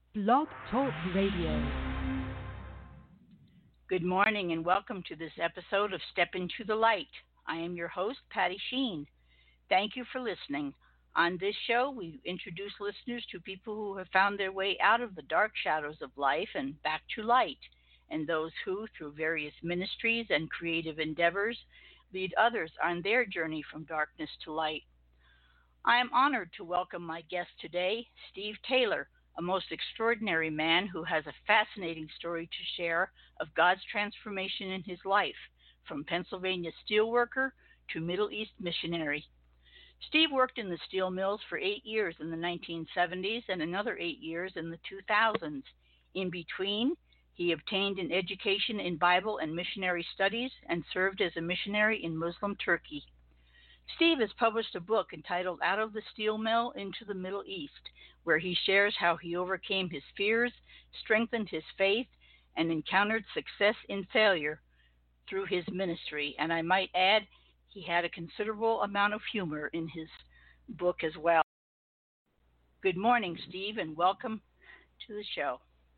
Blog Talk Radio. Good morning and welcome to this episode of Step Into the Light. I am your host, Patty Sheen. Thank you for listening. On this show, we introduce listeners to people who have found their way out of the dark shadows of life and back to light, and those who, through various ministries and creative endeavors, lead others on their journey from darkness to light. I am honored to welcome my guest today, Steve Taylor, a most extraordinary man who has a fascinating story to share of God's transformation in his life, from Pennsylvania steelworker to Middle East missionary. Steve worked in the steel mills for 8 years in the 1970s and another 8 years in the 2000s. In between, he obtained an education in Bible and missionary studies and served as a missionary in Muslim Turkey. Steve has published a book entitled Out of the Steel Mill into the Middle East, where he shares how he overcame his fears, strengthened his faith, and encountered success in failure through his ministry. And I might add, he had a considerable amount of humor in his book as well. Good morning, Steve, and welcome to the show.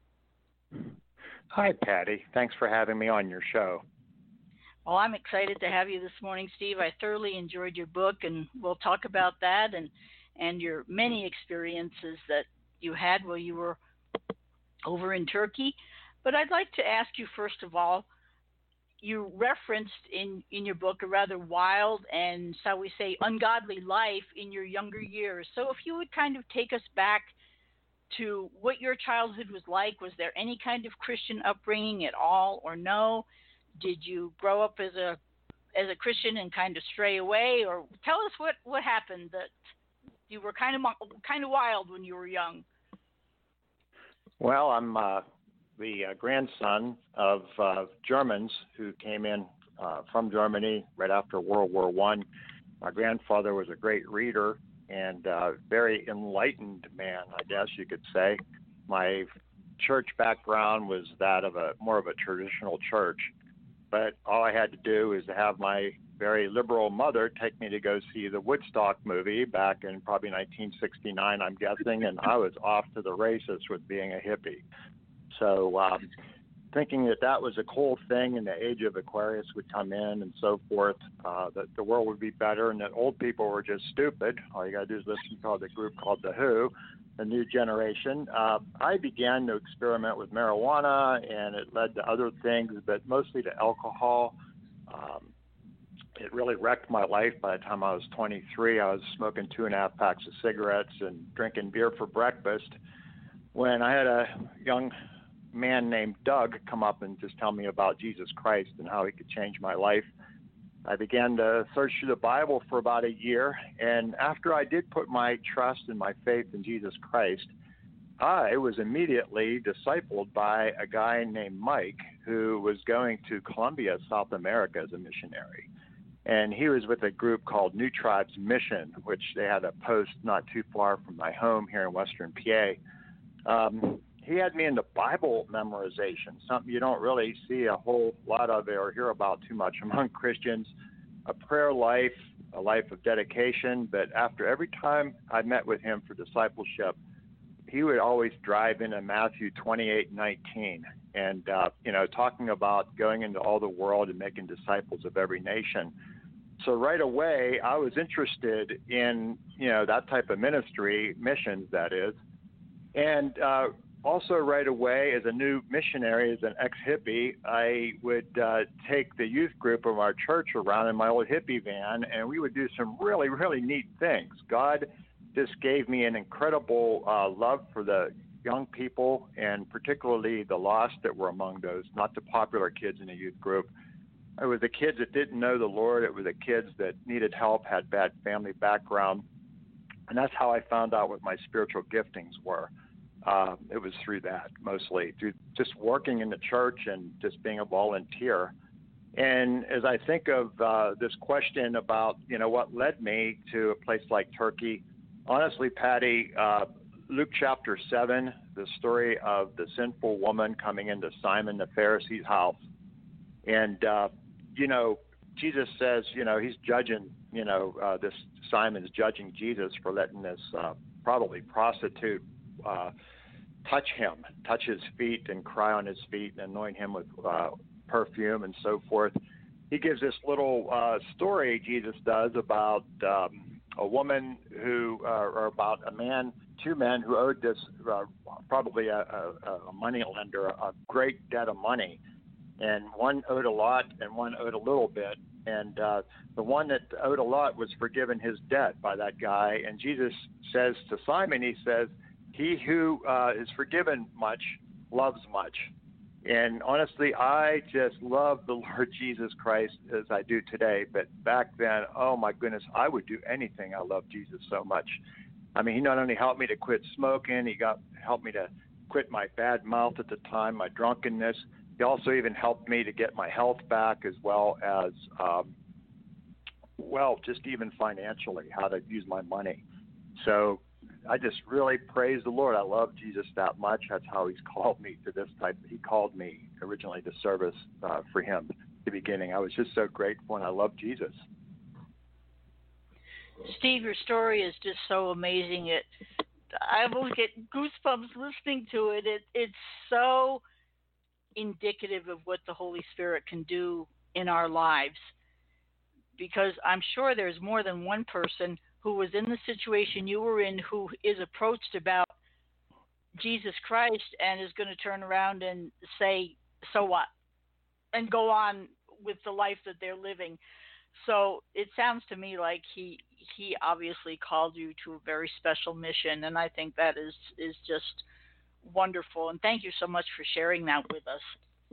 Hi, Patty. Thanks for having me on your show. Well, I'm excited to have you this morning, Steve. I thoroughly enjoyed your book, and we'll talk about that and your many experiences that you had while you were over in Turkey. But I'd like to ask you, first of all, you referenced in your book a rather wild and, shall we say, ungodly life in your younger years. So if you would kind of take us back to what your childhood was like, was there any kind of Christian upbringing at all or no? Did you grow up as a Christian and kind of stray away, or tell us what happened that you were kind of wild when you were young? Well, I'm the grandson of Germans who came in from Germany right after World War I. My grandfather was a great reader and very enlightened man, I guess you could say. My church background was that of more of a traditional church. But all I had to do is to have my very liberal mother take me to go see the Woodstock movie back in probably 1969, I'm guessing, and I was off to the races with being a hippie. So thinking that was a cool thing and the age of Aquarius would come in and so forth, that the world would be better and that old people were just stupid. All you got to do is listen to the group called The Who, the new generation. I began to experiment with marijuana, and it led to other things, but mostly to alcohol. It really wrecked my life. By the time I was 23, I was smoking 2.5 packs of cigarettes and drinking beer for breakfast when I had a young man named Doug come up and just tell me about Jesus Christ and how he could change my life. I began to search through the Bible for about a year, and after I did put my trust and my faith in Jesus Christ, I was immediately discipled by a guy named Mike who was going to Colombia, South America as a missionary. And he was with a group called New Tribes Mission, which they had a post not too far from my home here in Western PA. He had me into Bible memorization, something you don't really see a whole lot of or hear about too much among Christians, a prayer life, a life of dedication. But after every time I met with him for discipleship, he would always drive into Matthew 28:19 and, talking about going into all the world and making disciples of every nation. So right away, I was interested in, that type of ministry, missions, that is. And also right away, as a new missionary, as an ex-hippie, I would take the youth group of our church around in my old hippie van, and we would do some really, really neat things. God just gave me an incredible love for the young people, and particularly the lost that were among those, not the popular kids in the youth group. It was the kids that didn't know the Lord. It was the kids that needed help, had bad family background. And that's how I found out what my spiritual giftings were. It was through that, mostly, through just working in the church and just being a volunteer. And as I think of this question about, what led me to a place like Turkey, honestly, Patty, Luke chapter 7, the story of the sinful woman coming into Simon the Pharisee's house. And, Jesus says, he's judging, this Simon's judging Jesus for letting this probably prostitute touch him, touch his feet and cry on his feet and anoint him with perfume and so forth. He gives this little story, Jesus does, about a woman who, or about a man, two men who owed this, probably a money lender, a great debt of money. And one owed a lot and one owed a little bit. And the one that owed a lot was forgiven his debt by that guy. And Jesus says to Simon, he says, he who is forgiven much loves much. And honestly, I just love the Lord Jesus Christ as I do today. But back then, oh my goodness, I would do anything. I love Jesus so much. I mean, he not only helped me to quit smoking, he helped me to quit my bad mouth at the time, my drunkenness. He also even helped me to get my health back, as well as, just even financially, how to use my money. So I just really praise the Lord. I love Jesus that much. That's how he's called me to this type. He called me originally to service for him at the beginning. I was just so grateful, and I love Jesus. Steve, your story is just so amazing. I almost get goosebumps listening to it. It's so indicative of what the Holy Spirit can do in our lives, because I'm sure there's more than one person who was in the situation you were in who is approached about Jesus Christ and is going to turn around and say, so what? And go on with the life that they're living. So it sounds to me like he obviously called you to a very special mission, and I think that is just wonderful. And thank you so much for sharing that with us.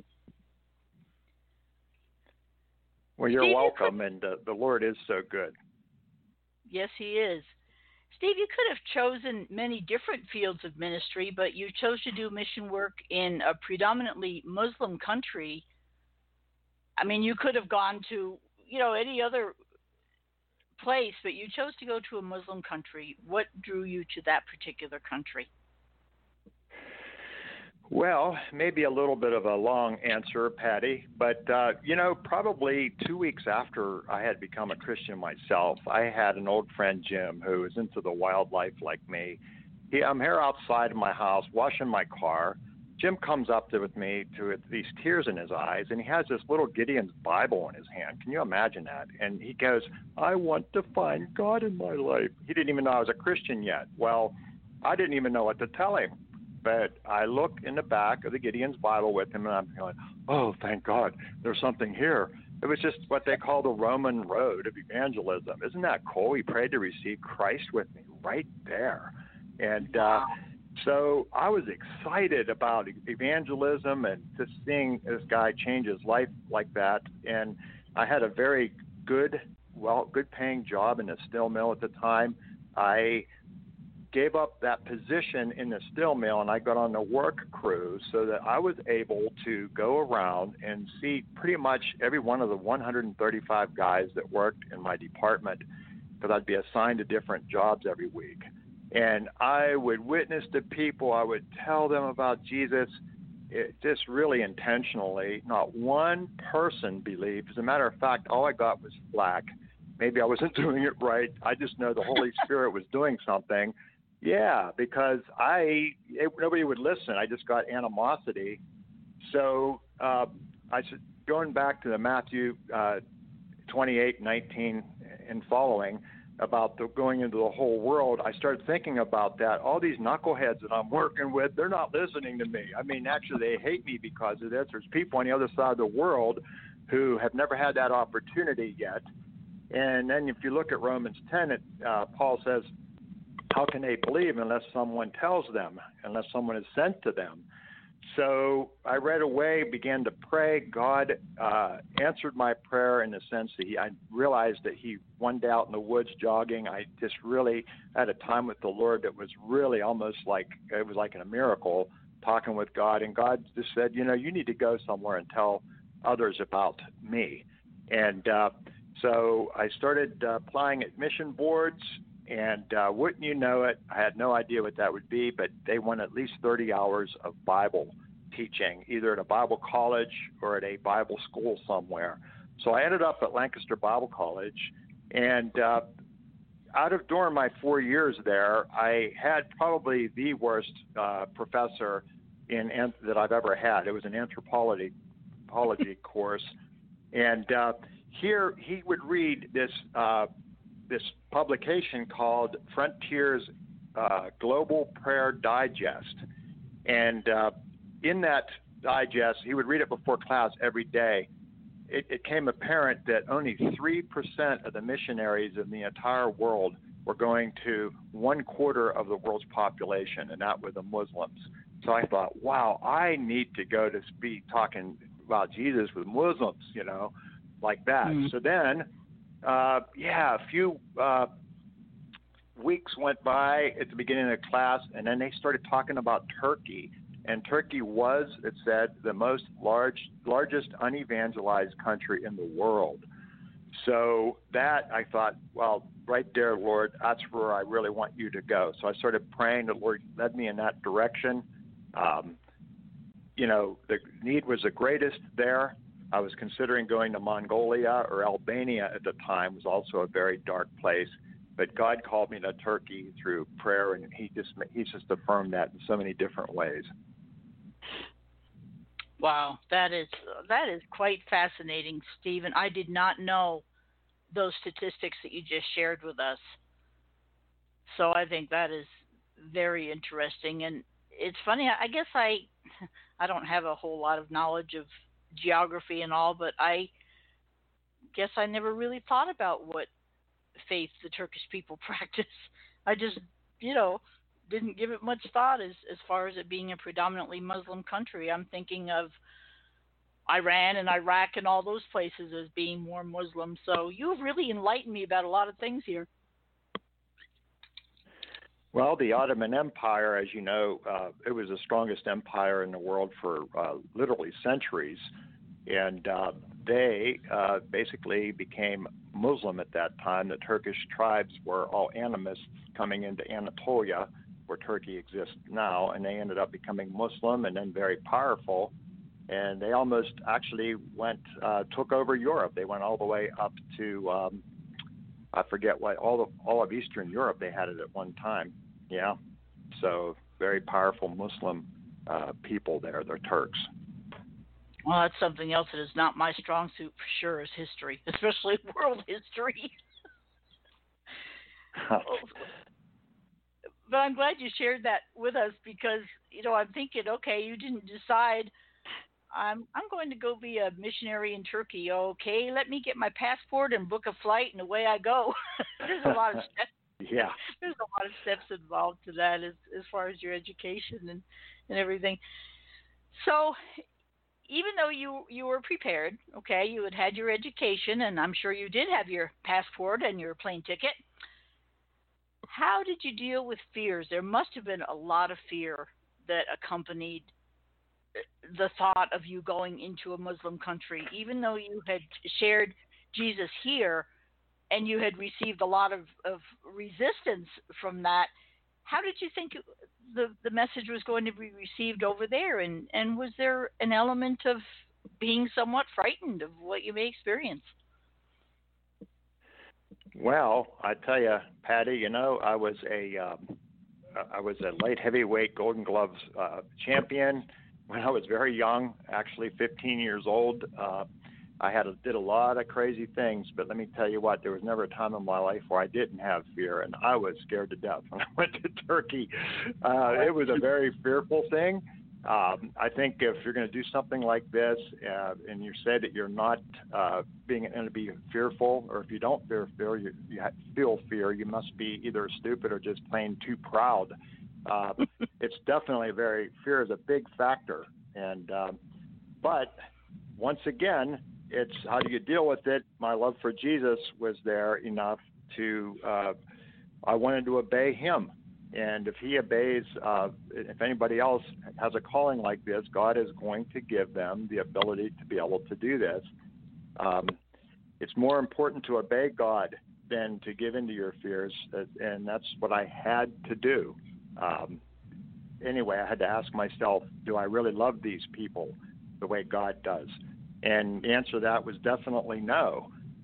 Well, you're welcome, and the Lord is so good. Yes, he is. Steve, you could have chosen many different fields of ministry, but you chose to do mission work in a predominantly Muslim country. I mean, you could have gone to, any other place, but you chose to go to a Muslim country. What drew you to that particular country? Well, maybe a little bit of a long answer, Patty, but, probably 2 weeks after I had become a Christian myself, I had an old friend, Jim, who is into the wildlife like me. I'm here outside of my house washing my car. Jim comes up with me with these tears in his eyes, and he has this little Gideon's Bible in his hand. Can you imagine that? And he goes, I want to find God in my life. He didn't even know I was a Christian yet. Well, I didn't even know what to tell him. But I look in the back of the Gideon's Bible with him, and I'm going, oh, thank God, there's something here. It was just what they call the Roman road of evangelism. Isn't that cool? He prayed to receive Christ with me right there. And so I was excited about evangelism and just seeing this guy change his life like that. And I had a very good paying job in a steel mill at the time. I gave up that position in the steel mill, and I got on the work crew so that I was able to go around and see pretty much every one of the 135 guys that worked in my department, because I'd be assigned to different jobs every week. And I would witness to people. I would tell them about Jesus, just really intentionally. Not one person believed. As a matter of fact, all I got was flack. Maybe I wasn't doing it right. I just know the Holy Spirit was doing something. Yeah, because nobody would listen. I just got animosity. So I said, going back to the Matthew 28:19 and following about going into the whole world, I started thinking about that. All these knuckleheads that I'm working with, they're not listening to me. I mean, actually, they hate me because of this. There's people on the other side of the world who have never had that opportunity yet. And then if you look at Romans 10, Paul says, how can they believe unless someone tells them, unless someone is sent to them? So I right away began to pray. God answered my prayer in the sense that I realized that one day out in the woods jogging, I just really had a time with the Lord that was really almost like, it was like a miracle, talking with God. And God just said, you need to go somewhere and tell others about me. And so I started applying at mission boards. And wouldn't you know it, I had no idea what that would be, but they want at least 30 hours of Bible teaching, either at a Bible college or at a Bible school somewhere. So I ended up at Lancaster Bible College, and during my 4 years there, I had probably the worst professor that I've ever had. It was an anthropology course, and here he would read this publication called Frontiers Global Prayer Digest, and in that digest, he would read it before class every day. It became apparent that only 3% of the missionaries in the entire world were going to 1/4 of the world's population, and that were the Muslims. So I thought, wow, I need to go to be talking about Jesus with Muslims, like that. Mm-hmm. So then, a few weeks went by at the beginning of class, and then they started talking about Turkey. And Turkey was, it said, the largest unevangelized country in the world. So that, I thought, well, right there, Lord, that's where I really want you to go. So I started praying. The Lord led me in that direction. The need was the greatest there. I was considering going to Mongolia or Albania at the time. It was also a very dark place. But God called me to Turkey through prayer, and He's just affirmed that in so many different ways. Wow, that is quite fascinating, Stephen. I did not know those statistics that you just shared with us. So I think that is very interesting. And it's funny, I guess I don't have a whole lot of knowledge of geography and all, but I guess I never really thought about what faith the Turkish people practice. I just, didn't give it much thought as far as it being a predominantly Muslim country. I'm thinking of Iran and Iraq and all those places as being more Muslim. So you've really enlightened me about a lot of things here. Well, the Ottoman Empire, as you know, it was the strongest empire in the world for literally centuries. And they basically became Muslim at that time. The Turkish tribes were all animists coming into Anatolia, where Turkey exists now, and they ended up becoming Muslim and then very powerful. And they almost actually took over Europe. They went all the way up to, I forget what, all of Eastern Europe they had it at one time. Yeah. So very powerful Muslim people there, they're Turks. Well, that's something else that is not my strong suit for sure, is history, especially world history. But I'm glad you shared that with us because, I'm thinking, okay, you didn't decide I'm going to go be a missionary in Turkey. Okay, let me get my passport and book a flight and away I go. There's a lot of steps. Yeah. There's a lot of steps involved to that as far as your education and everything. So even though you were prepared, okay, you had your education, and I'm sure you did have your passport and your plane ticket, how did you deal with fears? There must have been a lot of fear that accompanied the thought of you going into a Muslim country, even though you had shared Jesus here and you had received a lot of resistance from that. How did you think the message was going to be received over there? And was there an element of being somewhat frightened of what you may experience? Well, I tell you, Patty, I was a light heavyweight Golden Gloves champion when I was very young, actually 15 years old. I did a lot of crazy things, but let me tell you what, there was never a time in my life where I didn't have fear, and I was scared to death when I went to Turkey. It was a very fearful thing. I think if you're going to do something like this, and you say that you're not going to be fearful, or if you don't feel fear, you must be either stupid or just plain too proud. It's definitely fear is a big factor, and but once again, it's how do you deal with it? My love for Jesus was there enough to, I wanted to obey him. And if he obeys, if anybody else has a calling like this, God is going to give them the ability to be able to do this. It's more important to obey God than to give into your fears, and that's what I had to do. Anyway, I had to ask myself, do I really love these people the way God does? And the answer to that was definitely no.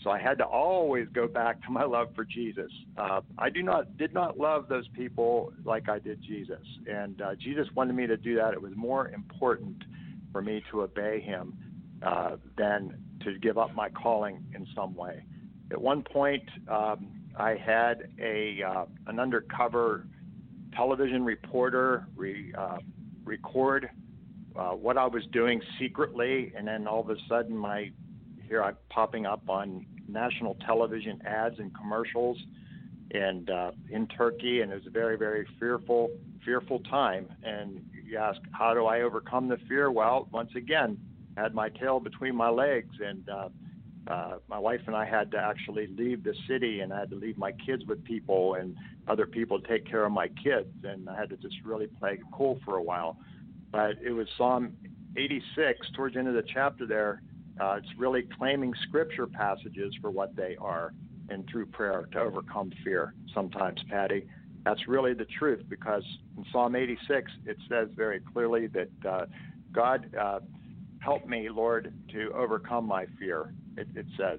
So I had to always go back to my love for Jesus. I did not love those people like I did Jesus, and Jesus wanted me to do that. It was more important for me to obey him than to give up my calling in some way. At one point, I had an undercover television reporter record what I was doing secretly, and then all of a sudden I'm popping up on national television ads and commercials and in Turkey, and it was a very, very fearful time. And you ask, how do I overcome the fear? Well, once again, I had my tail between my legs, and my wife and I had to actually leave the city, and I had to leave my kids with people and other people to take care of my kids, and I had to just really play it cool for a while. But it was Psalm 86, towards the end of the chapter there. It's really claiming scripture passages for what they are, and through prayer to overcome fear sometimes, Patty. That's really the truth, because in Psalm 86, it says very clearly that God, help me, Lord, to overcome my fear. It says,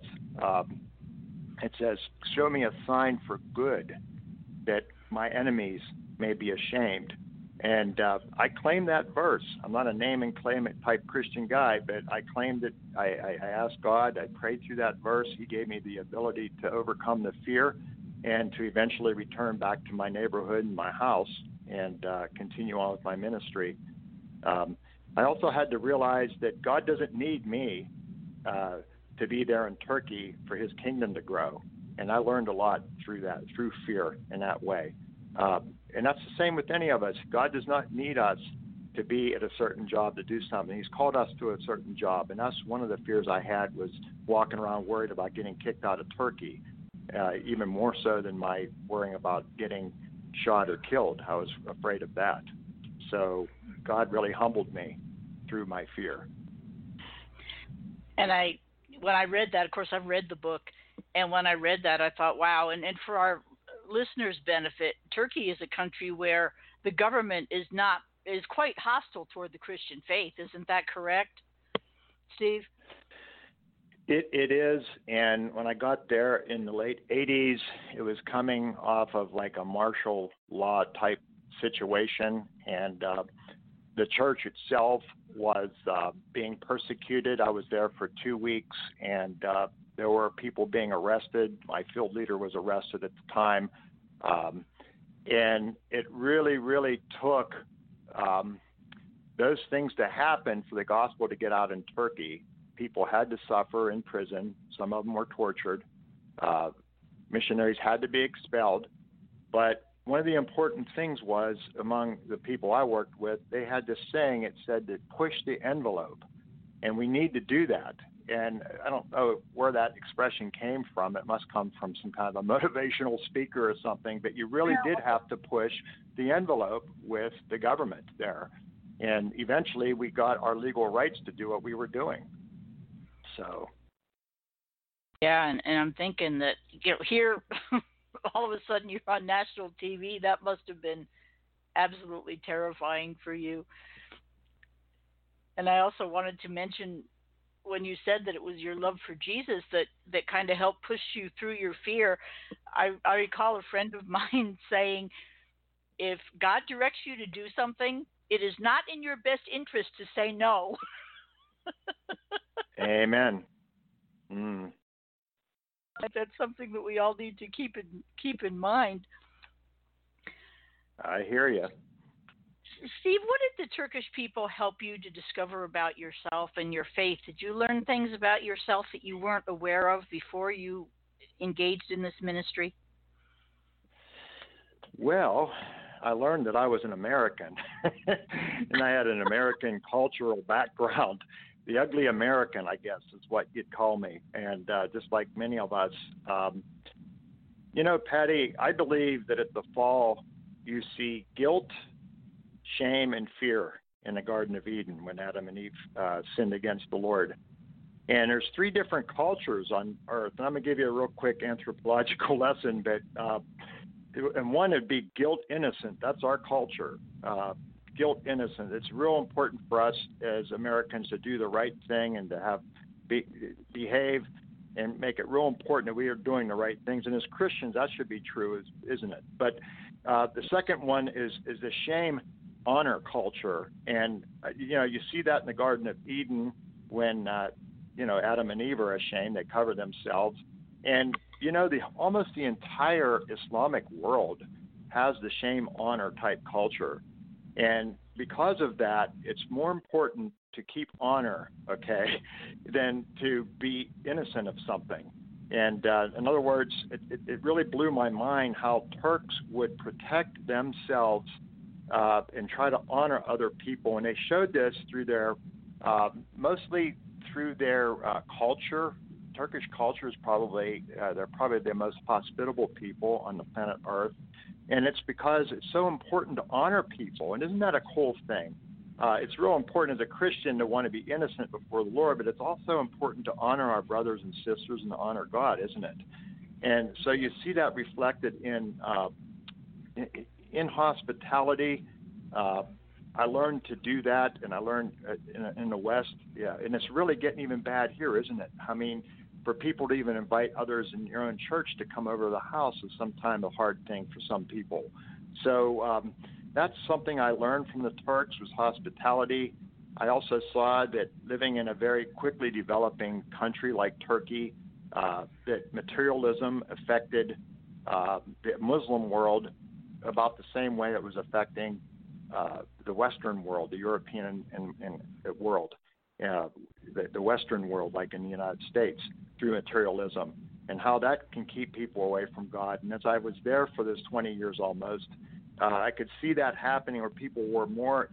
show me a sign for good, that my enemies may be ashamed. And I claim that verse. I'm not a name and claim it type Christian guy, but I claimed it. I asked God, I prayed through that verse. He gave me the ability to overcome the fear and to eventually return back to my neighborhood and my house and continue on with my ministry. I also had to realize that God doesn't need me to be there in Turkey for his kingdom to grow. And I learned a lot through that, through fear in that way. And that's the same with any of us. God does not need us to be at a certain job to do something. He's called us to a certain job. And that's one of the fears I had, was walking around worried about getting kicked out of Turkey, even more so than my worrying about getting shot or killed. I was afraid of that. So God really humbled me through my fear. And when I read that, of course, I've read the book, and when I read that, I thought, wow. And for our listeners' benefit, Turkey is a country where the government is quite hostile toward the Christian faith. Isn't that correct, Steve? It is, and when I got there in the late 80s, it was coming off of like a martial law type situation, and the church itself was being persecuted. I was there for 2 weeks, and there were people being arrested. My field leader was arrested at the time. And it really, really took those things to happen for the gospel to get out in Turkey. People had to suffer in prison. Some of them were tortured. Missionaries had to be expelled. But one of the important things was, among the people I worked with, they had this saying, it said to push the envelope. And we need to do that. And I don't know where that expression came from. It must come from some kind of a motivational speaker or something. But you really did have to push the envelope with the government there. And eventually we got our legal rights to do what we were doing. So. Yeah, and I'm thinking that here, all of a sudden you're on national TV. That must have been absolutely terrifying for you. And I also wanted to mention, when you said that it was your love for Jesus that kind of helped push you through your fear, I recall a friend of mine saying, if God directs you to do something, it is not in your best interest to say no. Amen. That's something that we all need to keep in mind. I hear you. Steve, what did the Turkish people help you to discover about yourself and your faith? Did you learn things about yourself that you weren't aware of before you engaged in this ministry? Well, I learned that I was an American, and I had an American cultural background. The ugly American, I guess, is what you'd call me. And just like many of us, Patty, I believe that at the fall, you see guilt, shame, and fear in the Garden of Eden when Adam and Eve sinned against the Lord. And there's 3 different cultures on earth. And I'm going to give you a real quick anthropological lesson, but and one would be guilt innocent. That's our culture. Guilt innocent. It's real important for us as Americans to do the right thing and to behave and make it real important that we are doing the right things. And as Christians, that should be true, isn't it? But the second one is the shame honor culture. And, you see that in the Garden of Eden when, Adam and Eve are ashamed. They cover themselves. And, almost the entire Islamic world has the shame honor type culture. And because of that, it's more important to keep honor, than to be innocent of something. And in other words, it really blew my mind how Turks would protect themselves and try to honor other people. And they showed this through their, mostly through their culture. Turkish culture is they're probably the most hospitable people on the planet Earth. And it's because it's so important to honor people. And isn't that a cool thing? It's real important as a Christian to want to be innocent before the Lord, but it's also important to honor our brothers and sisters and to honor God, isn't it? And so you see that reflected in hospitality. I learned to do that, and I learned in the West, and it's really getting even bad here, isn't it? I mean, for people to even invite others in your own church to come over to the house is sometimes a hard thing for some people. So that's something I learned from the Turks was hospitality. I also saw that living in a very quickly developing country like Turkey, that materialism affected the Muslim world about the same way it was affecting the Western world, the European and world, the Western world, like in the United States, through materialism, and how that can keep people away from God. And as I was there for this 20 years almost, I could see that happening where people were more,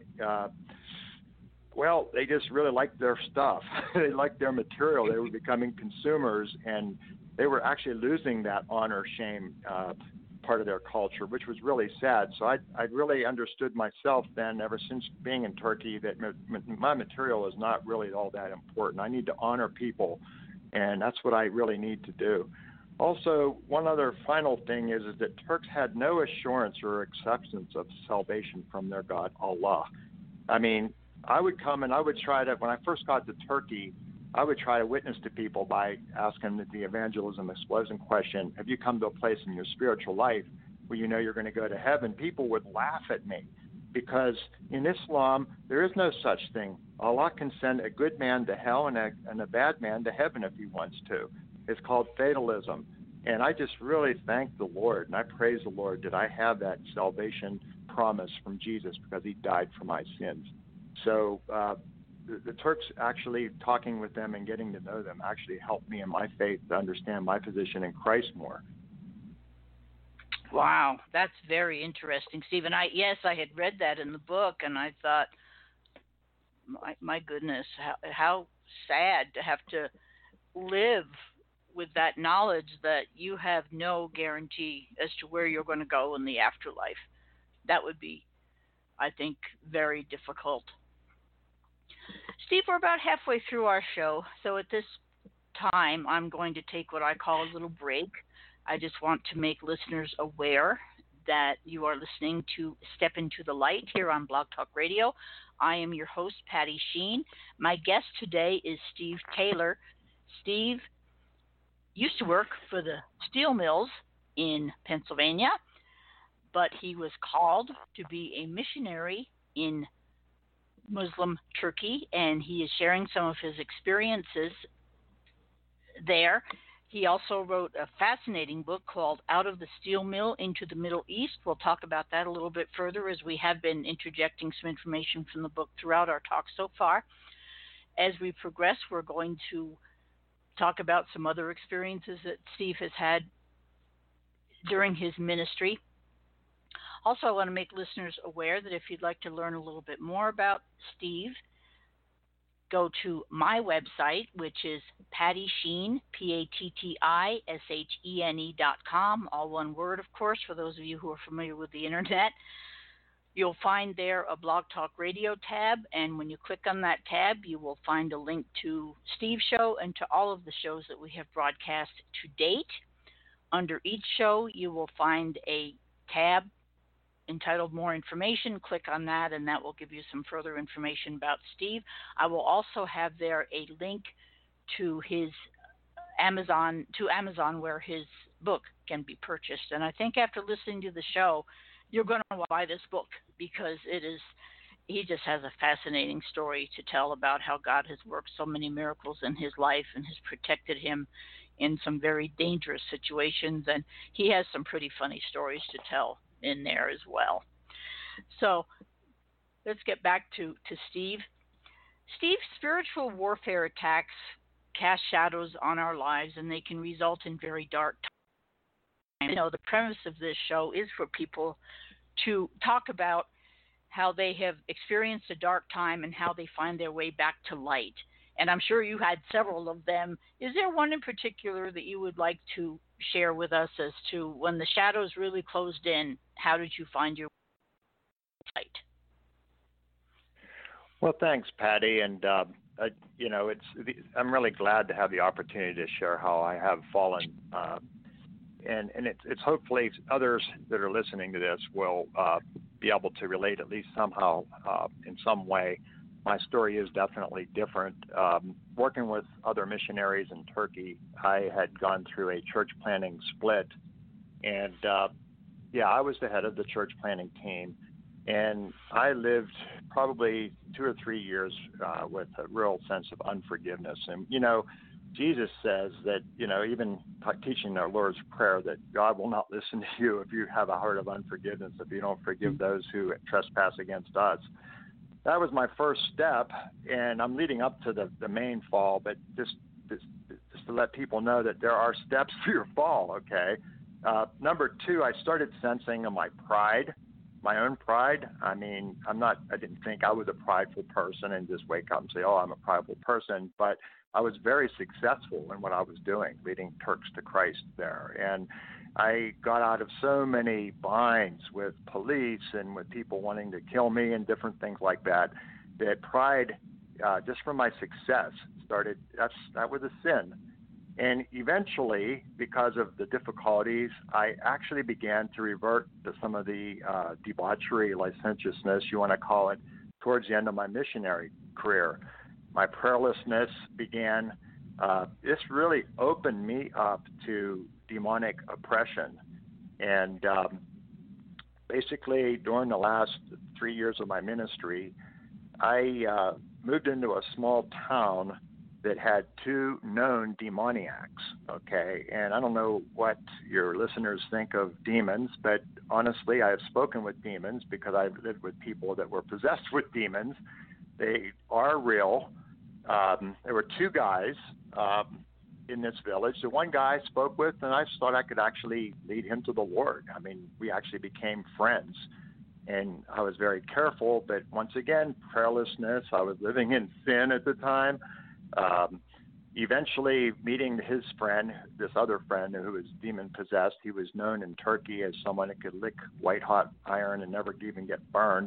they just really liked their stuff. They liked their material. They were becoming consumers, and they were actually losing that honor, shame part of their culture, which was really sad. So I really understood myself then, ever since being in Turkey, that my material is not really all that important. I need to honor people, and that's what I really need to do. Also, one other final thing is that Turks had no assurance or acceptance of salvation from their God, Allah. I mean, I would come and I would try to, when I first got to Turkey, I would try to witness to people by asking the evangelism explosion question, have you come to a place in your spiritual life where you know you're going to go to heaven? People would laugh at me because in Islam, there is no such thing. Allah can send a good man to hell and a bad man to heaven if he wants to. It's called fatalism. And I just really thank the Lord and I praise the Lord that I have that salvation promise from Jesus because he died for my sins. So the Turks, actually talking with them and getting to know them, actually helped me in my faith to understand my position in Christ more. Wow, that's very interesting, Stephen. I had read that in the book, and I thought, my goodness, how sad to have to live with that knowledge that you have no guarantee as to where you're going to go in the afterlife. That would be, I think, very difficult. Steve, we're about halfway through our show, so at this time, I'm going to take what I call a little break. I just want to make listeners aware that you are listening to Step Into the Light here on Blog Talk Radio. I am your host, Patty Sheen. My guest today is Steve Taylor. Steve used to work for the steel mills in Pennsylvania, but he was called to be a missionary in Muslim Turkey, and he is sharing some of his experiences there. He also wrote a fascinating book called Out of the Steel Mill into the Middle East. We'll talk about that a little bit further as we have been interjecting some information from the book throughout our talk so far. As we progress, we're going to talk about some other experiences that Steve has had during his ministry. Also, I want to make listeners aware that if you'd like to learn a little bit more about Steve, go to my website, which is Patty Sheen, PATTISHENE.com, all one word, of course, for those of you who are familiar with the internet. You'll find there a Blog Talk Radio tab, and when you click on that tab, you will find a link to Steve's show and to all of the shows that we have broadcast to date. Under each show, you will find a tab entitled More Information. Click on that, and that will give you some further information about Steve. I will also have there a link to his Amazon where his book can be purchased. And I think after listening to the show, you're going to buy this book because he just has a fascinating story to tell about how God has worked so many miracles in his life and has protected him in some very dangerous situations. And he has some pretty funny stories to tell in there as well. So let's get back to Steve. Steve, spiritual warfare attacks cast shadows on our lives, and they can result in very dark times. You know, the premise of this show is for people to talk about how they have experienced a dark time and how they find their way back to light. And I'm sure you had several of them. Is there one in particular that you would like to share with us as to when the shadows really closed in, how did you find your light? Well, thanks, Patty. And, I'm really glad to have the opportunity to share how I have fallen. And it's hopefully others that are listening to this will be able to relate at least somehow in some way. My story is definitely different. Working with other missionaries in Turkey, I had gone through a church planting split. And, I was the head of the church planting team. And I lived probably 2 or 3 years with a real sense of unforgiveness. And, Jesus says that, even teaching our Lord's Prayer, that God will not listen to you if you have a heart of unforgiveness, if you don't forgive those who trespass against us. That was my first step, and I'm leading up to the main fall, but just to let people know that there are steps for your fall, okay? Number 2, I started sensing my pride. My own pride. I mean, I didn't think I was a prideful person and just wake up and say, oh, I'm a prideful person. But I was very successful in what I was doing, leading Turks to Christ there. And I got out of so many binds with police and with people wanting to kill me and different things like that, that pride, just from my success, that was a sin. And eventually, because of the difficulties, I actually began to revert to some of the debauchery, licentiousness, you want to call it, towards the end of my missionary career. My prayerlessness began. This really opened me up to demonic oppression. And basically, during the last 3 years of my ministry, I moved into a small town that had 2 known demoniacs, okay? And I don't know what your listeners think of demons, but honestly, I have spoken with demons because I've lived with people that were possessed with demons. They are real. There were 2 guys in this village. The one guy I spoke with, and I thought I could actually lead him to the Lord. I mean, we actually became friends. And I was very careful, but once again, prayerlessness. I was living in sin at the time. Eventually meeting his friend, this other friend who was demon possessed. He was known in Turkey as someone that could lick white hot iron and never even get burned.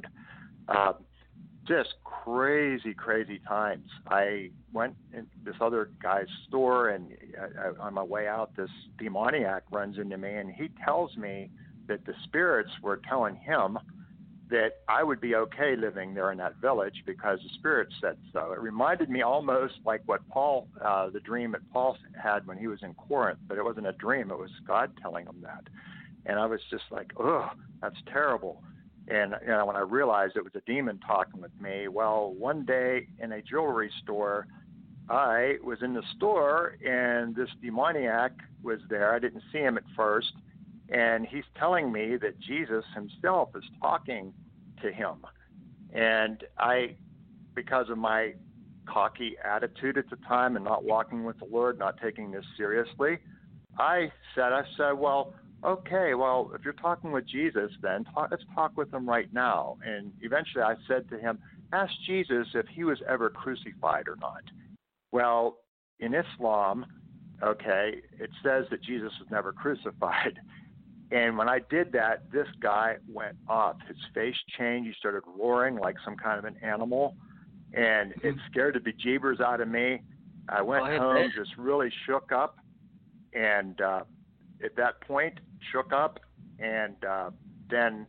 Just crazy times. I went in this other guy's store, and on my way out, this demoniac runs into me, and he tells me that the spirits were telling him that I would be okay living there in that village because the Spirit said so. It reminded me almost like what Paul, the dream that Paul had when he was in Corinth, but it wasn't a dream. It was God telling him that. And I was just like, ugh, that's terrible. And when I realized it was a demon talking with me, well, one day in a jewelry store, I was in the store and this demoniac was there. I didn't see him at first. And he's telling me that Jesus himself is talking to him. And I, because of my cocky attitude at the time and not walking with the Lord, not taking this seriously, I said, well, okay, well, if you're talking with Jesus, then let's talk with him right now. And eventually I said to him, ask Jesus if he was ever crucified or not. Well, in Islam, okay, it says that Jesus was never crucified. And when I did that, this guy went off. His face changed. He started roaring like some kind of an animal. And it scared the bejeebers out of me. I went home, just really shook up. And at that point, shook up. And then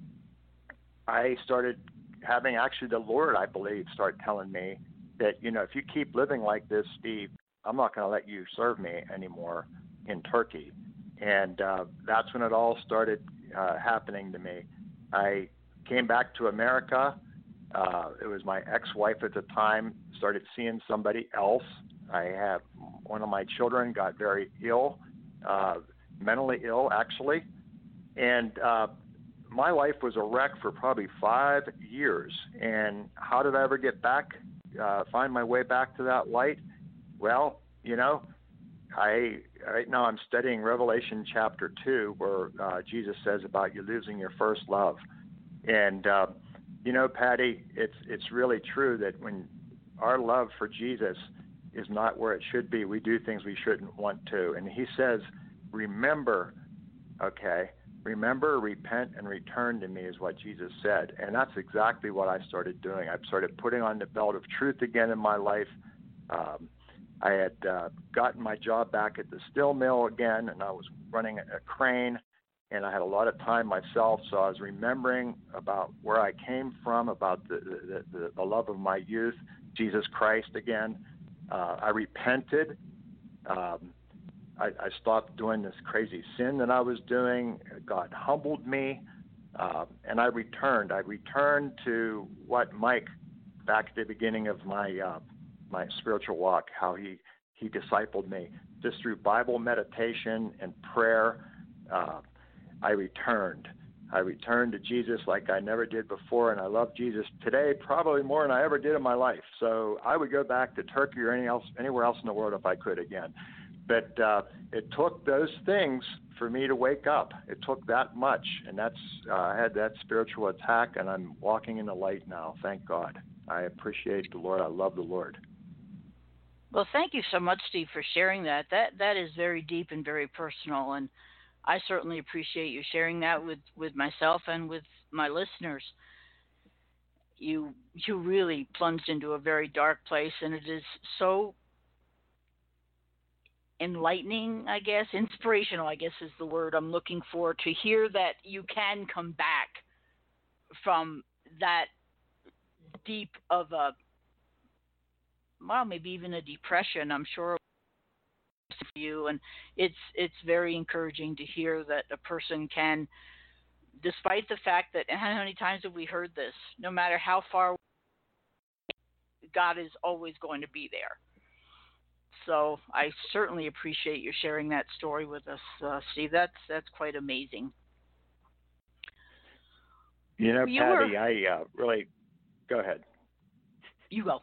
I started having actually the Lord, I believe, start telling me that, if you keep living like this, Steve, I'm not going to let you serve me anymore in Turkey. And that's when it all started happening to me. I came back to America. It was my ex-wife at the time, started seeing somebody else. I have one of my children got very ill, mentally ill, actually. And my life was a wreck for probably 5 years. And how did I ever get back, find my way back to that light? Well, right now I'm studying Revelation chapter 2, where Jesus says about you losing your first love. And, Patty, it's really true that when our love for Jesus is not where it should be, we do things we shouldn't want to. And he says, remember, repent, and return to me is what Jesus said. And that's exactly what I started doing. I started putting on the belt of truth again in my life. I had gotten my job back at the steel mill again, and I was running a crane, and I had a lot of time myself, so I was remembering about where I came from, about the love of my youth, Jesus Christ again. I repented. I stopped doing this crazy sin that I was doing. God humbled me, and I returned. I returned to what Mike, back at the beginning of my spiritual walk, how he discipled me. Just through Bible meditation and prayer, I returned. I returned to Jesus like I never did before, and I love Jesus today probably more than I ever did in my life. So I would go back to Turkey or anywhere else in the world if I could again. But it took those things for me to wake up. It took that much, and I had that spiritual attack, and I'm walking in the light now. Thank God. I appreciate the Lord. I love the Lord. Well, thank you so much, Steve, for sharing that. That is very deep and very personal, and I certainly appreciate you sharing that with myself and with my listeners. You really plunged into a very dark place, and it is so enlightening, I guess, inspirational, I guess is the word I'm looking for, to hear that you can come back from that deep of maybe even a depression, I'm sure, for you. And it's very encouraging to hear that a person can, despite the fact that, and how many times have we heard this, no matter how far, God is always going to be there. So I certainly appreciate you sharing that story with us, Steve. That's quite amazing. Patty, I really go ahead. You go.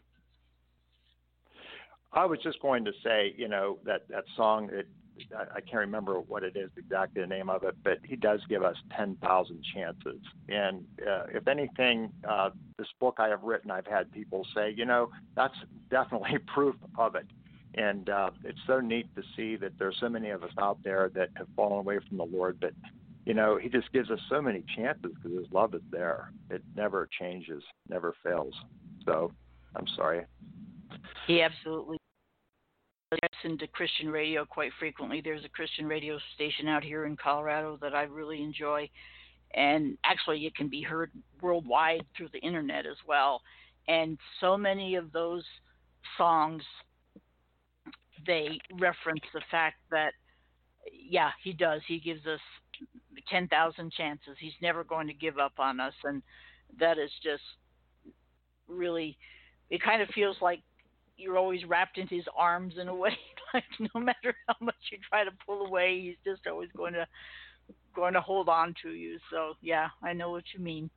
I was just going to say, that song, I can't remember what it is exactly, the name of it, but he does give us 10,000 chances. And if anything, this book I have written, I've had people say, that's definitely proof of it. And it's so neat to see that there's so many of us out there that have fallen away from the Lord. But, he just gives us so many chances because his love is there. It never changes, never fails. So I'm sorry. He absolutely. I listen to Christian radio quite frequently. There's a Christian radio station out here in Colorado that I really enjoy. And actually, it can be heard worldwide through the internet as well. And so many of those songs, they reference the fact that, yeah, he does. He gives us 10,000 chances. He's never going to give up on us. And that is just really, it kind of feels like you're always wrapped in his arms in a way. Like no matter how much you try to pull away, he's just always going to hold on to you. So yeah, I know what you mean.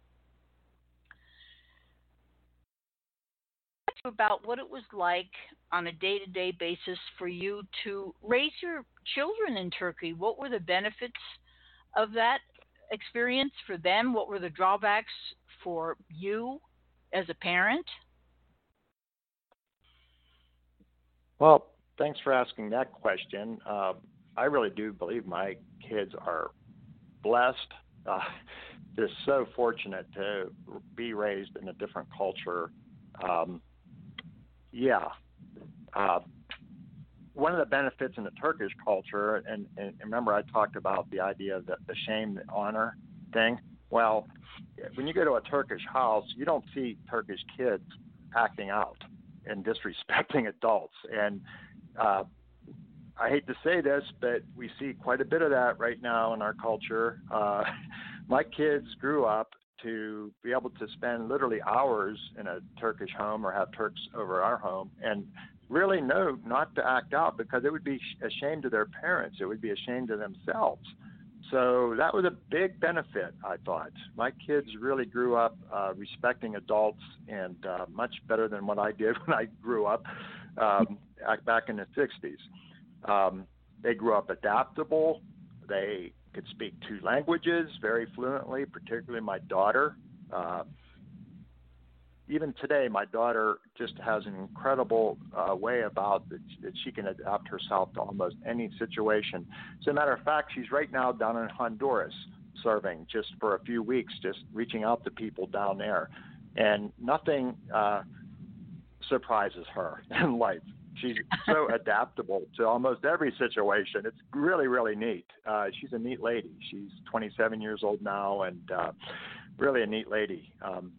About what it was like on a day-to-day basis for you to raise your children in Turkey. What were the benefits of that experience for them? What were the drawbacks for you as a parent? Well, thanks for asking that question. I really do believe my kids are blessed. They're so fortunate to be raised in a different culture. One of the benefits in the Turkish culture, and remember I talked about the idea of the shame, the honor thing. Well, when you go to a Turkish house, you don't see Turkish kids acting out and disrespecting adults. And I hate to say this, but we see quite a bit of that right now in our culture. My kids grew up to be able to spend literally hours in a Turkish home or have Turks over our home and really know not to act out because it would be a shame to their parents. It would be a shame to themselves. So that was a big benefit, I thought. My kids really grew up respecting adults and much better than what I did when I grew up back in the 60s. They grew up adaptable. They could speak 2 languages very fluently, particularly my daughter. Even today, my daughter just has an incredible way about that she can adapt herself to almost any situation. As a matter of fact, she's right now down in Honduras serving just for a few weeks, just reaching out to people down there. And nothing surprises her in life. She's so adaptable to almost every situation. It's really, really neat. She's a neat lady. She's 27 years old now and really a neat lady.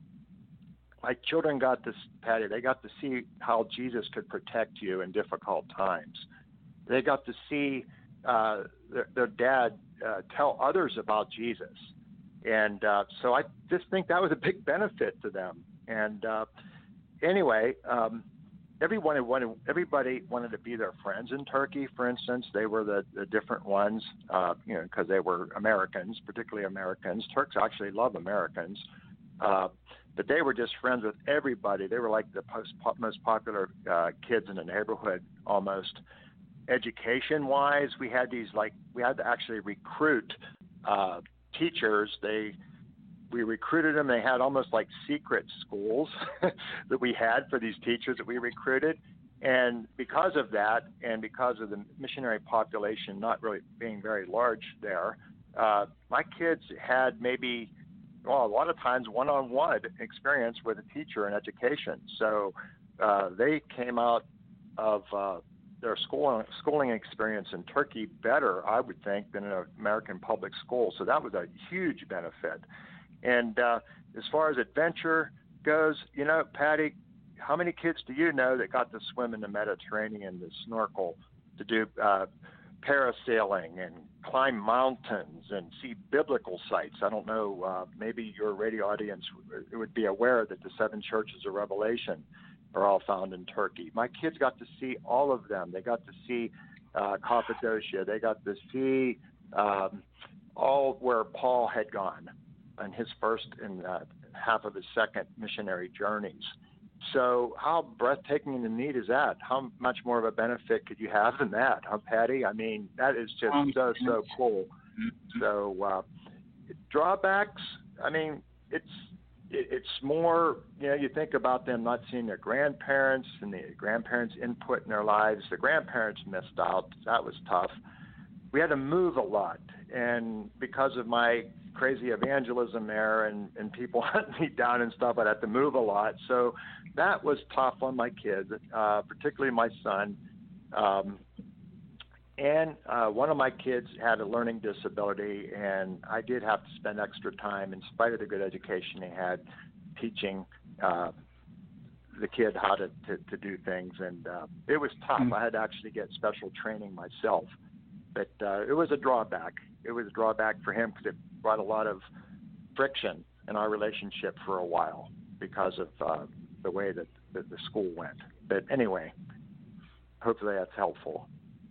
My children got this, Patty, they got to see how Jesus could protect you in difficult times. They got to see their dad tell others about Jesus. And so I just think that was a big benefit to them. And anyway, everybody wanted to be their friends in Turkey, for instance. They were the different ones, because they were Americans, particularly Americans. Turks actually love Americans. But they were just friends with everybody. They were like the most popular kids in the neighborhood almost. Education-wise, we had to actually recruit teachers. We recruited them. They had almost like secret schools that we had for these teachers that we recruited. And because of that, and because of the missionary population not really being very large there, my kids had maybe, a lot of times one-on-one experience with a teacher in education. So they came out of their schooling experience in Turkey better, I would think, than in an American public school. So that was a huge benefit. And as far as adventure goes, Patty, how many kids do you know that got to swim in the Mediterranean, to snorkel, to do parasailing and climb mountains and see biblical sites? I don't know, maybe your radio audience would be aware that the 7 churches of Revelation are all found in Turkey. My kids got to see all of them. They got to see Cappadocia. They got to see all where Paul had gone in his first and half of his second missionary journeys. So how breathtaking and neat is that? How much more of a benefit could you have than that, huh, Patty? I mean, that is just so cool. So drawbacks, I mean, it's more, you think about them not seeing their grandparents and the grandparents' input in their lives. The grandparents missed out. That was tough. We had to move a lot. And because of my crazy evangelism there and people hunting me down and stuff, I'd have to move a lot. So that was tough on my kids, particularly my son. And one of my kids had a learning disability, and I did have to spend extra time, in spite of the good education he had, teaching the kid how to do things. And it was tough. I had to actually get special training myself. But it was a drawback. It was a drawback for him because it brought a lot of friction in our relationship for a while because of the way that the school went. But anyway, hopefully that's helpful.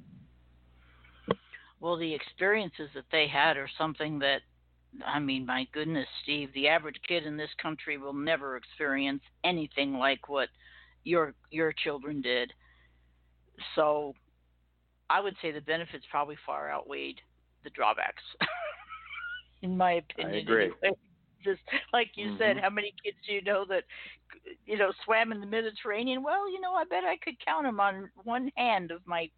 Well, the experiences that they had are something that, I mean, my goodness, Steve, the average kid in this country will never experience anything like what your children did. So I would say the benefits probably far outweighed the drawbacks, in my opinion. I agree. Anyway. Just like you said, how many kids do you know that, swam in the Mediterranean? Well, I bet I could count them on one hand of my.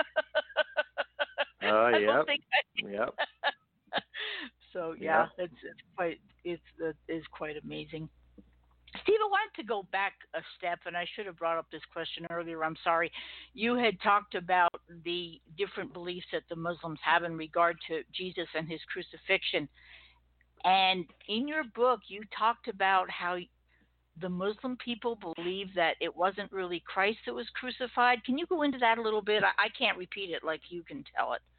Yep. Yep. So yeah, it's quite amazing. Steve, I wanted to go back a step, and I should have brought up this question earlier. I'm sorry. You had talked about the different beliefs that the Muslims have in regard to Jesus and his crucifixion. And in your book, you talked about how the Muslim people believe that it wasn't really Christ that was crucified. Can you go into that a little bit? I can't repeat it like you can tell it.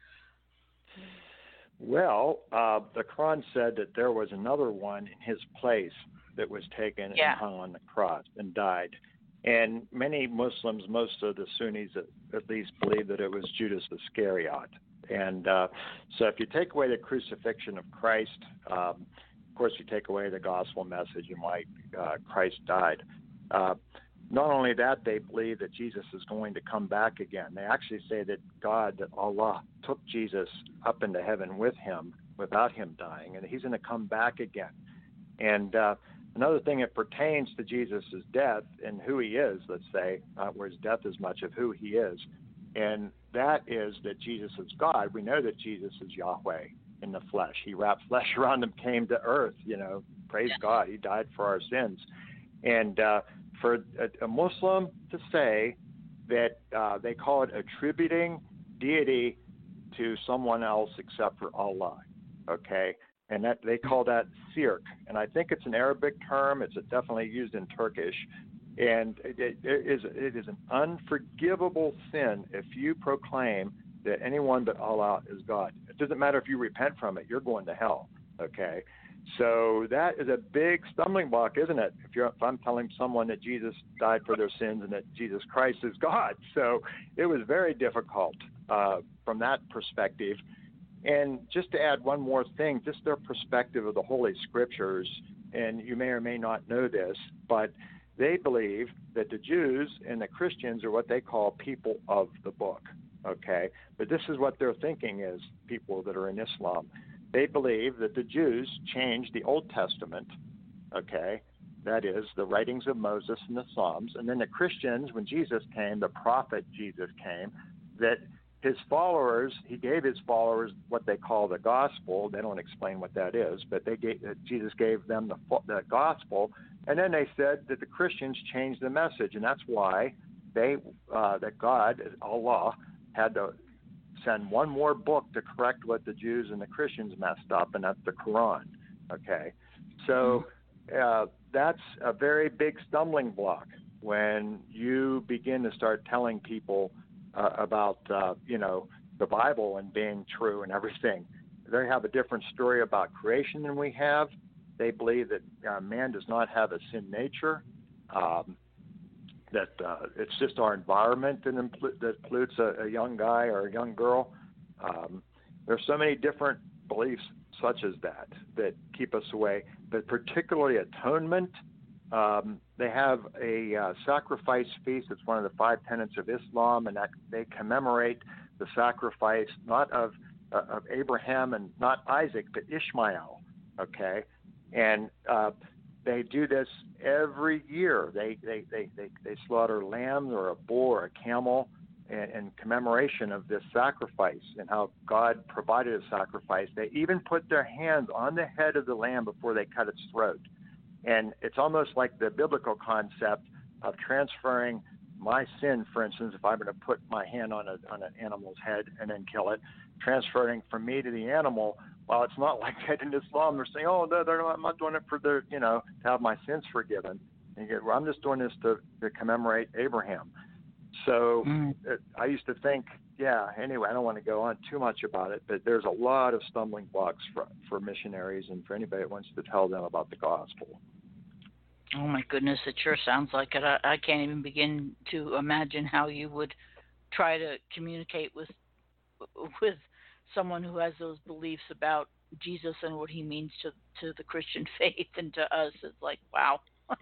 Well, the Quran said that there was another one in his place that was taken and hung on the cross and died. And many Muslims, most of the Sunnis at least, believe that it was Judas Iscariot. And so if you take away the crucifixion of Christ, of course you take away the gospel message and why Christ died. Not only that, they believe that Jesus is going to come back again. They actually say that God, that Allah, took Jesus up into heaven with him without him dying, and he's going to come back again. And another thing that pertains to Jesus' death and who he is, let's say, not where his death as much of who he is, and that is that Jesus is God. We know that Jesus is Yahweh in the flesh. He wrapped flesh around him, came to earth, praise God. He died for our sins. And for a Muslim to say that they call it attributing deity to someone else except for Allah, okay? And that they call that shirk. And I think it's an Arabic term. It's definitely used in Turkish. And it is an unforgivable sin if you proclaim that anyone but Allah is God. It doesn't matter if you repent from it. You're going to hell, okay? So that is a big stumbling block, isn't it? If I'm telling someone that Jesus died for their sins and that Jesus Christ is God. So it was very difficult from that perspective. And just to add one more thing, just their perspective of the Holy Scriptures, and you may or may not know this, but they believe that the Jews and the Christians are what they call people of the book, okay? But this is what they're thinking is people that are in Islam. They believe that the Jews changed the Old Testament, okay? That is, the writings of Moses and the Psalms. And then the Christians, when Jesus came, the prophet Jesus came, that his followers, he gave his followers what they call the gospel. They don't explain what that is, but Jesus gave them the gospel. And then they said that the Christians changed the message. And that's why that God, Allah, had to send one more book to correct what the Jews and the Christians messed up, and that's the Quran, okay? So that's a very big stumbling block when you begin to start telling people about, the Bible and being true and everything. They have a different story about creation than we have. They believe that man does not have a sin nature, that it's just our environment that pollutes a young guy or a young girl. There's so many different beliefs such as that keep us away, but particularly atonement. They have a sacrifice feast. It's one of the 5 tenets of Islam, and that they commemorate the sacrifice not of Abraham and not Isaac, but Ishmael, okay? And they do this every year. They slaughter lambs or a bull or a camel in commemoration of this sacrifice and how God provided a sacrifice. They even put their hands on the head of the lamb before they cut its throat. And it's almost like the biblical concept of transferring my sin, for instance, if I'm going to put my hand on an animal's head and then kill it, transferring from me to the animal. Well, it's not like that in Islam. They're saying, oh, no, I'm not doing it for to have my sins forgiven. And you go, well, I'm just doing this to commemorate Abraham. So I used to think, anyway, I don't want to go on too much about it, but there's a lot of stumbling blocks for missionaries and for anybody that wants to tell them about the gospel. Oh, my goodness, it sure sounds like it. I can't even begin to imagine how you would try to communicate with someone who has those beliefs about Jesus and what he means to the Christian faith and to us. It's like, wow.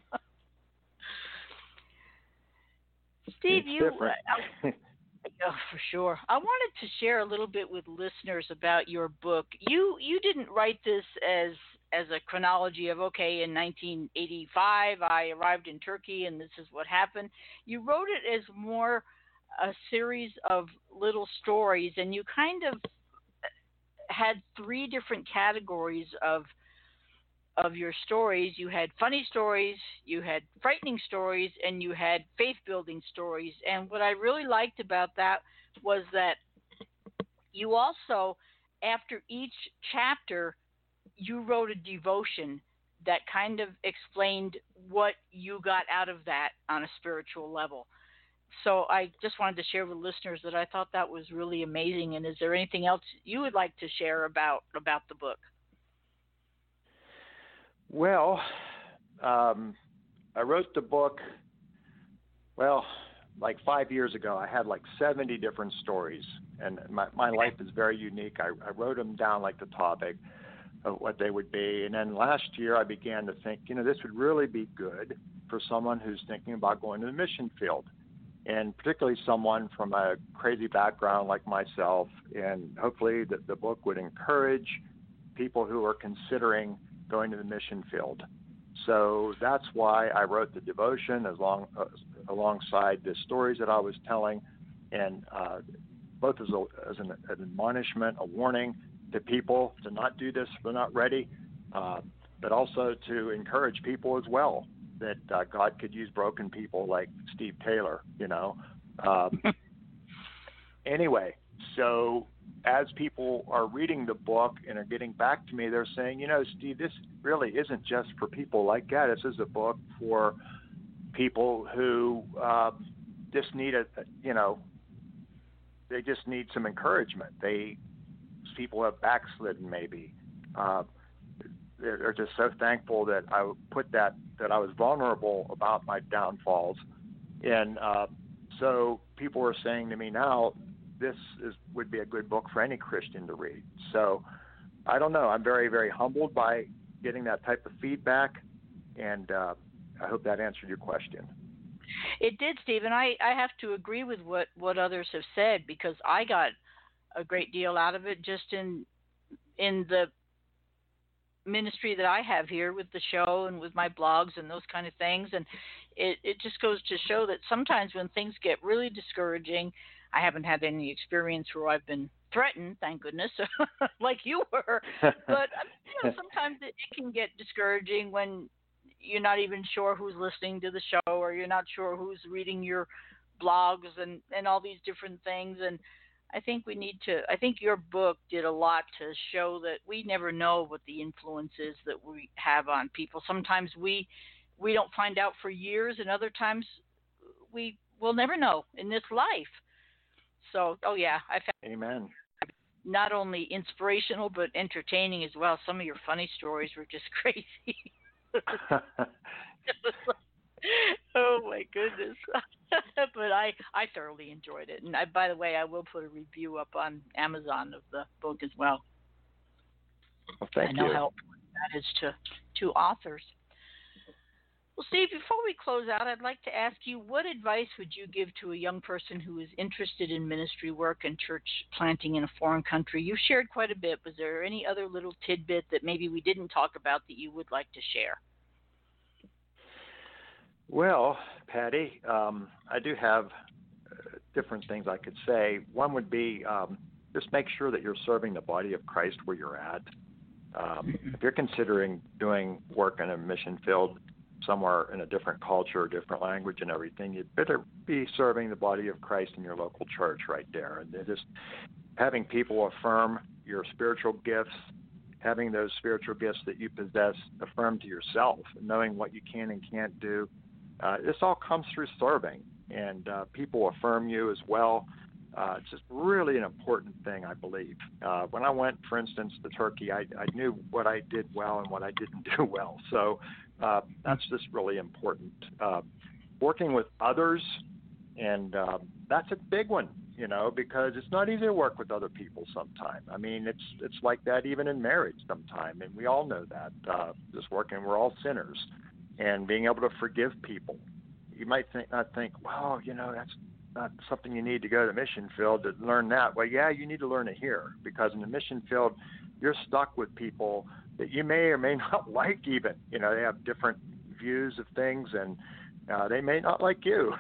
Steve, oh, for sure. I wanted to share a little bit with listeners about your book. You didn't write this as a chronology of, okay, in 1985 I arrived in Turkey and this is what happened. You wrote it as more a series of little stories, and you kind of had 3 different categories of your stories. You had funny stories, you had frightening stories, and you had faith-building stories. And what I really liked about that was that you also, after each chapter, you wrote a devotion that kind of explained what you got out of that on a spiritual level. So I just wanted to share with listeners that I thought that was really amazing. And is there anything else you would like to share about the book? Well, I wrote the book, like 5 years ago. I had like 70 different stories, and my life is very unique. I wrote them down like the topic of what they would be. And then last year I began to think, this would really be good for someone who's thinking about going to the mission field, and particularly someone from a crazy background like myself. And hopefully the book would encourage people who are considering going to the mission field. So that's why I wrote the devotion alongside the stories that I was telling, and both as an admonishment, a warning to people to not do this if they're not ready, but also to encourage people as well that God could use broken people like Steve Taylor, Anyway, so as people are reading the book and are getting back to me, they're saying, Steve, this really isn't just for people like that. This is a book for people who just need they just need some encouragement. People have backslidden maybe. They're just so thankful that I put that I was vulnerable about my downfalls. And so people are saying to me now, this would be a good book for any Christian to read. So I don't know. I'm very, very humbled by getting that type of feedback, and I hope that answered your question. It did, Steve, and I have to agree with what others have said, because I got a great deal out of it just in the ministry that I have here with the show and with my blogs and those kind of things. And it just goes to show that sometimes when things get really discouraging, I haven't had any experience where I've been threatened, thank goodness, like you were. But sometimes it can get discouraging when you're not even sure who's listening to the show, or you're not sure who's reading your blogs and all these different things. And I think I think your book did a lot to show that we never know what the influence is that we have on people. Sometimes we don't find out for years, and other times we will never know in this life. So, I found Amen. Not only inspirational but entertaining as well. Some of your funny stories were just crazy. Oh my goodness. But I thoroughly enjoyed it. And by the way, I will put a review up on Amazon of the book as well. Well, thank you. I know how important that is to authors. Well, Steve, before we close out, I'd like to ask you, what advice would you give to a young person who is interested in ministry work and church planting in a foreign country? You shared quite a bit. Was there any other little tidbit that maybe we didn't talk about that you would like to share? Well, Patty, I do have different things I could say. One would be just make sure that you're serving the body of Christ where you're at. If you're considering doing work in a mission field somewhere in a different culture, different language and everything, you better be serving the body of Christ in your local church right there. And just having people affirm your spiritual gifts, having those spiritual gifts that you possess affirm to yourself, knowing what you can and can't do. This all comes through serving, and people affirm you as well. It's just really an important thing, I believe. When I went, for instance, to Turkey, I knew what I did well and what I didn't do well. So that's just really important. Working with others, and that's a big one, because it's not easy to work with other people sometimes. I mean, it's like that even in marriage sometime, and we all know that. We're all sinners, and being able to forgive people. You might not think, well, that's not something you need to go to the mission field to learn that. Well, yeah, you need to learn it here, because in the mission field, you're stuck with people that you may or may not like even. They have different views of things, and they may not like you.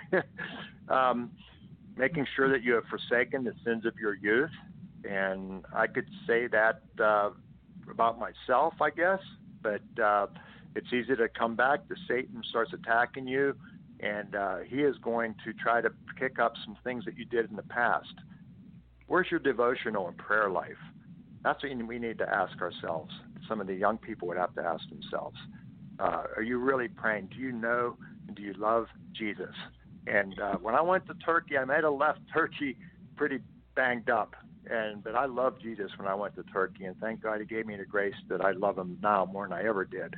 Making sure that you have forsaken the sins of your youth. And I could say that about myself, I guess, but it's easy to come back. The Satan starts attacking you, and he is going to try to pick up some things that you did in the past. Where's your devotional and prayer life? That's what we need to ask ourselves. Some of the young people would have to ask themselves. Are you really praying? Do you know and do you love Jesus? And when I went to Turkey, I might have left Turkey pretty banged up. But I loved Jesus when I went to Turkey, and thank God he gave me the grace that I love him now more than I ever did.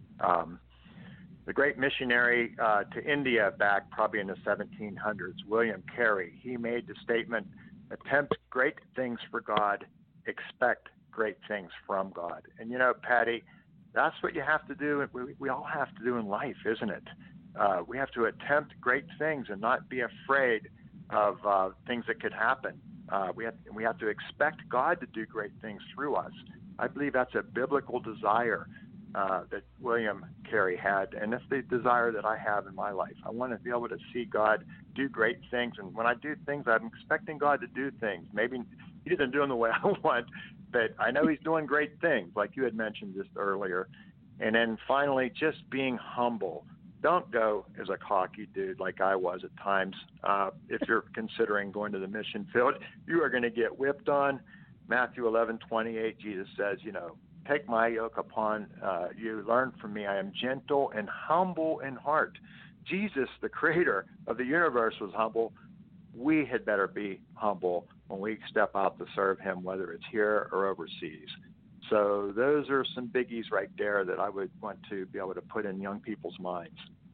The great missionary to India back probably in the 1700s, William Carey, he made the statement, attempt great things for God, expect great things from God. And, Patty, that's what you have to do. We all have to do in life, isn't it? We have to attempt great things and not be afraid of things that could happen. We have to expect God to do great things through us. I believe that's a biblical desire that William Carey had, and that's the desire that I have in my life. I want to be able to see God do great things, and when I do things, I'm expecting God to do things. Maybe he doesn't do them the way I want, but I know he's doing great things, like you had mentioned just earlier. And then finally, just being humble. Don't go as a cocky dude like I was at times. If you're considering going to the mission field, you are going to get whipped on. Matthew 11:28, Jesus says, take my yoke upon you, learn from me. I am gentle and humble in heart. Jesus, the creator of the universe, was humble. We had better be humble when we step out to serve him, whether it's here or overseas. So those are some biggies right there that I would want to be able to put in young people's minds.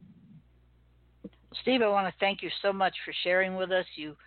Steve, I want to thank you so much for sharing with us. You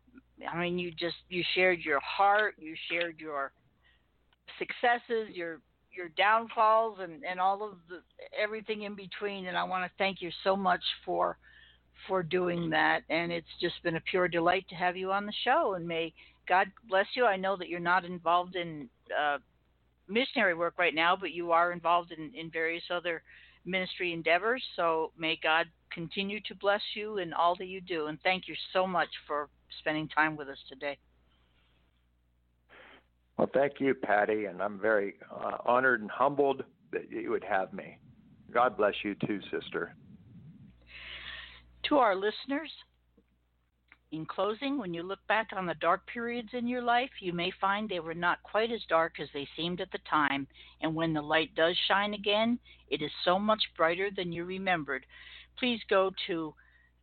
shared your heart, you shared your successes, your downfalls, and all of everything in between. And I want to thank you so much for doing that. And it's just been a pure delight to have you on the show. And may God bless you. I know that you're not involved in missionary work right now, but you are involved in various other ministry endeavors. So may God continue to bless you in all that you do. And thank you so much for spending time with us today. Well, thank you, Patty, and I'm very honored and humbled that you would have me. God bless you too, sister. To our listeners, in closing, when you look back on the dark periods in your life, you may find they were not quite as dark as they seemed at the time. And when the light does shine again, it is so much brighter than you remembered. Please go to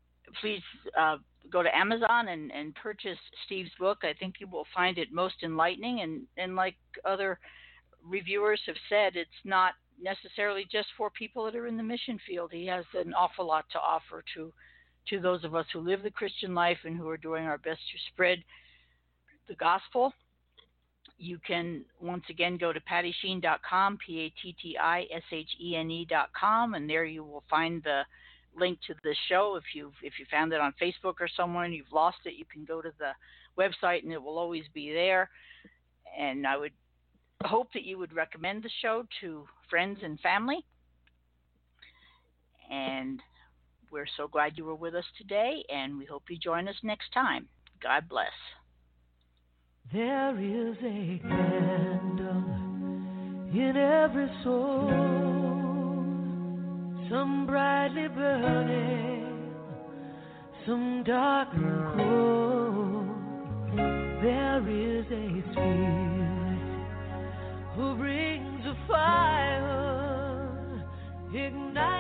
Amazon and purchase Steve's book. I think you will find it most enlightening. And like other reviewers have said, it's not necessarily just for people that are in the mission field. He has an awful lot to offer to those of us who live the Christian life and who are doing our best to spread the gospel. You can once again go to PattySheen.com, PattiShene.com, and there you will find the link to the show. If you found it on Facebook or somewhere and you've lost it, you can go to the website and it will always be there. And I would hope that you would recommend the show to friends and family. And we're so glad you were with us today, and we hope you join us next time. God bless. There is a candle in every soul, some brightly burning, some dark and cold. There is a spirit who brings a fire, ignite